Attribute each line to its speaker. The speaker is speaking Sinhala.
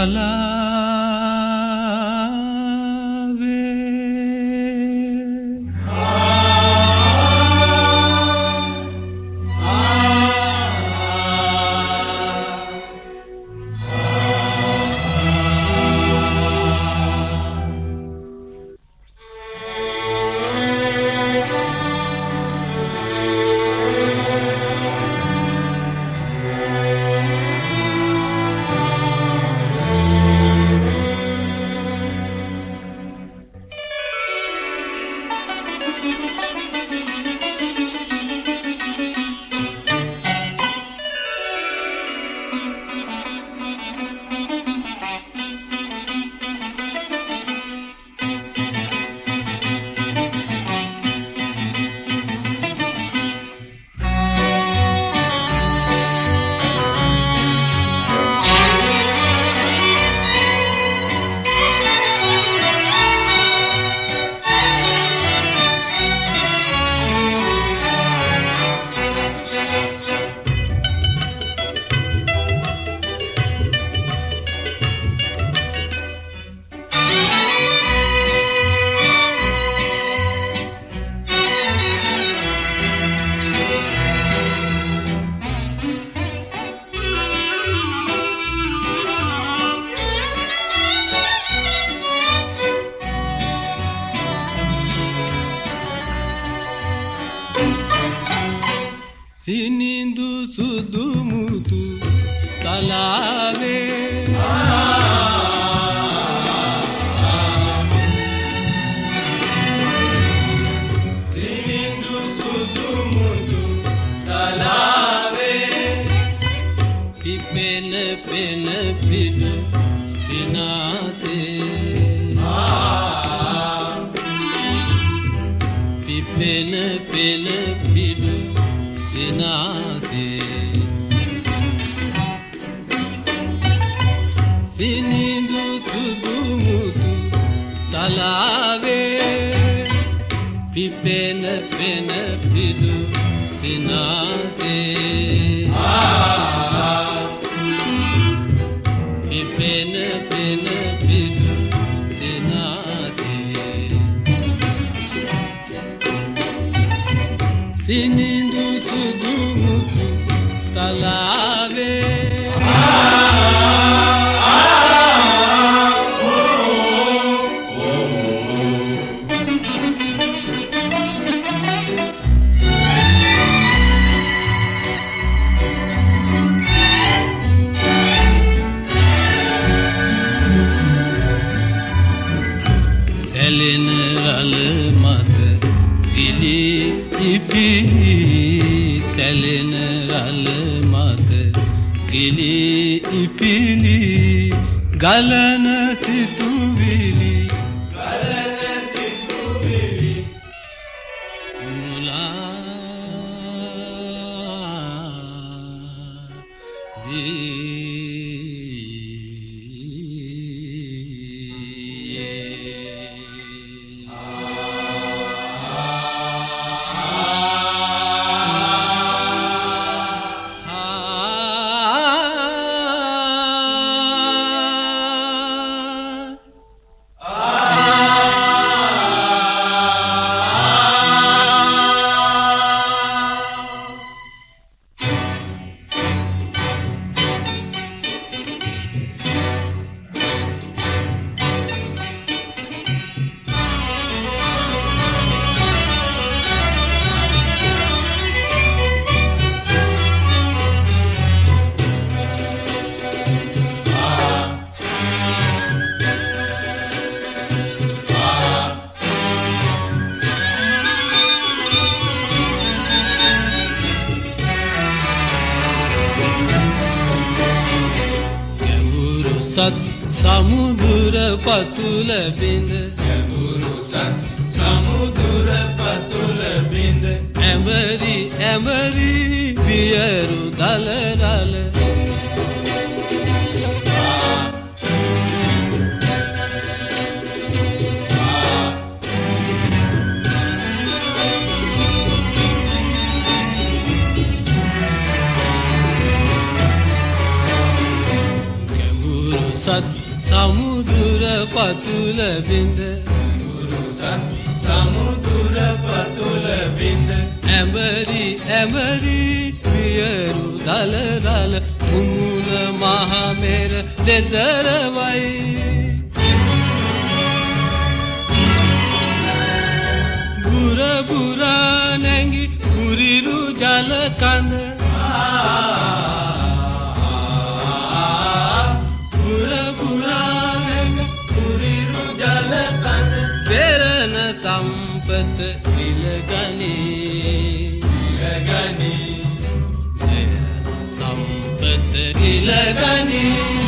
Speaker 1: සිනිඳු සුදු මුතු තලාවේ සිනිඳු සුදු මුතු තලාවේ පිපෙන පෙන පිඩු සිනාසේ පිපෙන පෙන පිඩු සිනාසේ සිනිඳු සුදු මුතු තලාවේ පිපෙන පෙන පිඩු සිනාසේ පිපෙන පෙන පිඩු සිනාසේ සිනිඳු සුදු මුතු තලාවේ සැලෙන රළ මත පිලි ඉපිලි සැලෙන රළ මත පිලි ඉපිලි ගලන සිතුවිලි මුලා සත් සමුදුර පතුල බිඳ ගැඹුරු සත් සමුදුර පතුල බිඳ ඇඹරි ඇඹරි වියරු දලරල සත් පතුල බිඳ
Speaker 2: සමුදුර පතුල බිඳ
Speaker 1: ඇඹරි ඇඹරි වියරු දලරල තුමුල මහමෙර දෙදරවයි බුර බුරා නැඟි කුරිරු ජල කඳ බුර බුරා නැඟි කුරිරු ජල කඳ දෙරණ සම්පත ඉලගනී දෙරණ සම්පත ඉලගනී